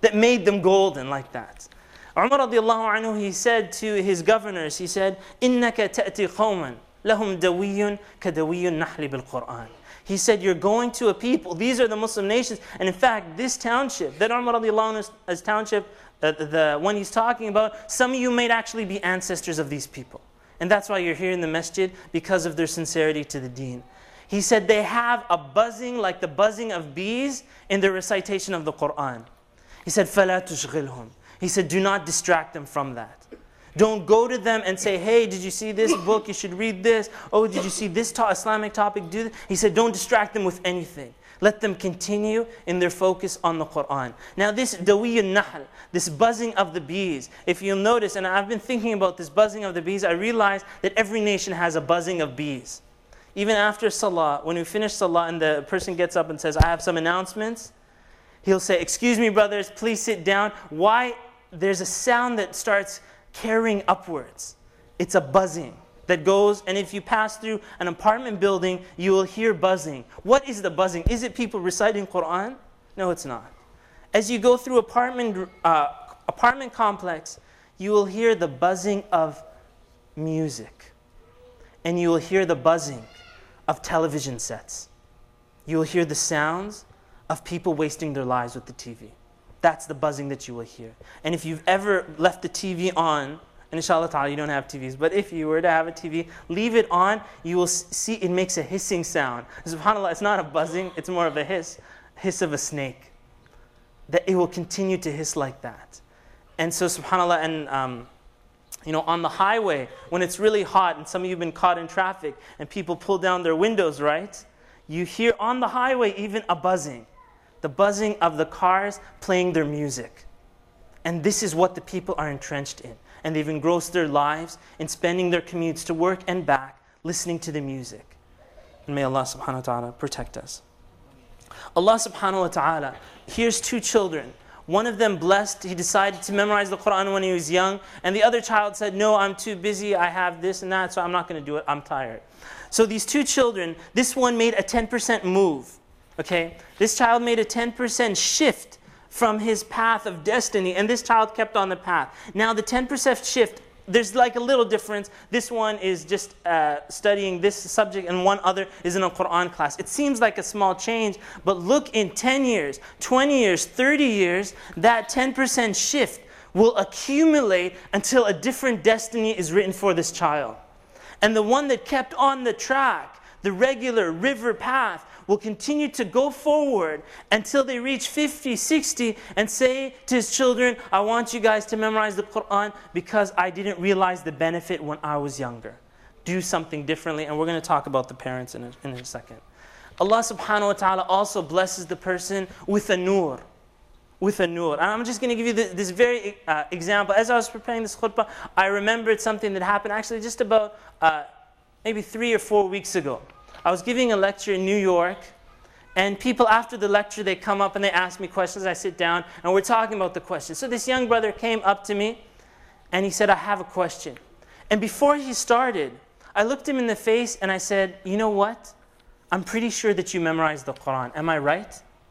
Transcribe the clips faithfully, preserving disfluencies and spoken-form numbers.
that made them golden like that. Umar radiallahu anhu, he said to his governors, he said, إِنَّكَ تَأْتِي قَوْمًا لَهُمْ دَوِيٌّ كَدَوِيُّ النَّحْلِ بِالْقُرْآنِ. He said, you're going to a people, these are the Muslim nations, and in fact, this township, that Umar radiallahu anhu's township, uh, the one he's talking about, some of you might actually be ancestors of these people. And that's why you're here in the masjid, because of their sincerity to the deen. He said they have a buzzing like the buzzing of bees in their recitation of the Qur'an. He said, فَلَا تُشْغِلْهُمْ. He said, do not distract them from that. Don't go to them and say, hey, did you see this book? You should read this. Oh, did you see this to Islamic topic? Do this. He said, don't distract them with anything. Let them continue in their focus on the Qur'an. Now this dawi al-nahl, this buzzing of the bees, if you'll notice, and I've been thinking about this buzzing of the bees, I realized that every nation has a buzzing of bees. Even after salah, when we finish salah and the person gets up and says, I have some announcements, he'll say, excuse me brothers, please sit down. Why? There's a sound that starts carrying upwards. It's a buzzing that goes, and if you pass through an apartment building, you will hear buzzing. What is the buzzing? Is it people reciting Qur'an? No, it's not. As you go through apartment, uh, apartment complex, you will hear the buzzing of music. And you will hear the buzzing of television sets. You will hear the sounds of people wasting their lives with the T V. That's the buzzing that you will hear. And if you've ever left the T V on, and inshallah ta'ala you don't have T Vs, but if you were to have a T V, leave it on, you will see it makes a hissing sound. SubhanAllah, it's not a buzzing, it's more of a hiss, hiss of a snake. That it will continue to hiss like that. And so SubhanAllah, and um, you know, on the highway, when it's really hot, and some of you have been caught in traffic, and people pull down their windows, right? You hear on the highway even a buzzing. The buzzing of the cars playing their music. And this is what the people are entrenched in. And they've engrossed their lives in spending their commutes to work and back, listening to the music. And may Allah subhanahu wa ta'ala protect us. Allah subhanahu wa ta'ala, here's two children. One of them blessed, he decided to memorize the Qur'an when he was young. And the other child said, no, I'm too busy, I have this and that, so I'm not going to do it, I'm tired. So these two children, this one made a ten percent move. Okay, this child made a ten percent shift from his path of destiny, and this child kept on the path. Now the ten percent shift, there's like a little difference. This one is just uh, studying this subject, and one other is in a Qur'an class. It seems like a small change, but look, in ten years, twenty years, thirty years, that ten percent shift will accumulate until a different destiny is written for this child. And the one that kept on the track, the regular river path, will continue to go forward until they reach fifty, sixty and say to his children, I want you guys to memorize the Qur'an because I didn't realize the benefit when I was younger. Do something differently, and we're going to talk about the parents in a, in a second. Allah subhanahu wa ta'ala also blesses the person with a nur. With a nur. And I'm just going to give you this, this very uh, example. As I was preparing this khutbah, I remembered something that happened actually just about uh, maybe three or four weeks ago. I was giving a lecture in New York, and people after the lecture, they come up and they ask me questions. I sit down, and we're talking about the questions. So this young brother came up to me, and he said, I have a question. And before he started, I looked him in the face, and I said, you know what? I'm pretty sure that you memorized the Qur'an. Am I right?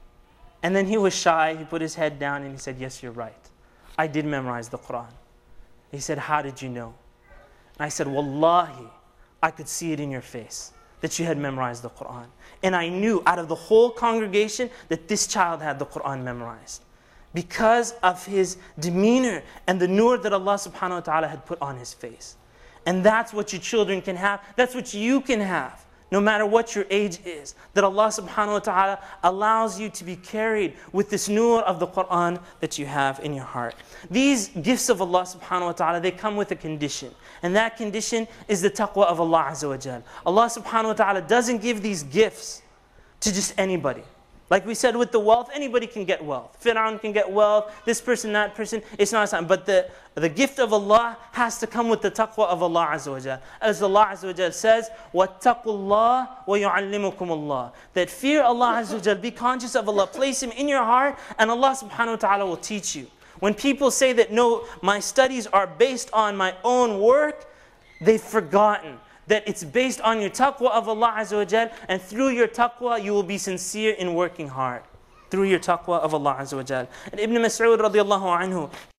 And then he was shy. He put his head down, and he said, yes, you're right. I did memorize the Qur'an. He said, how did you know? And I said, wallahi, I could see it in your face that you had memorized the Qur'an. And I knew out of the whole congregation that this child had the Qur'an memorized. Because of his demeanor and the nur that Allah subhanahu wa ta'ala had put on his face. And that's what your children can have. That's what you can have. No matter what your age is. That Allah subhanahu wa ta'ala allows you to be carried with this nur of the Qur'an that you have in your heart. These gifts of Allah subhanahu wa ta'ala, they come with a condition. And that condition is the taqwa of Allah azza wa jal. Allah subhanahu wa ta'ala doesn't give these gifts to just anybody. Like we said with the wealth, anybody can get wealth. Fir'aun can get wealth, this person, that person, it's not something. But the, the gift of Allah has to come with the taqwa of Allah azza wa jal. As Allah azza wa jal says, وَاتَّقُوا اللَّهِ وَيُعَلِّمُكُمُ اللَّهِ. That fear Allah azza wa jal, be conscious of Allah, place Him in your heart, and Allah subhanahu wa ta'ala will teach you. When people say that, no, my studies are based on my own work, they've forgotten that it's based on your taqwa of Allah azza wa jal, and through your taqwa you will be sincere in working hard. through your taqwa of Allah Azza wa Jal. And Ibn Mas'ud radiallahu anhu,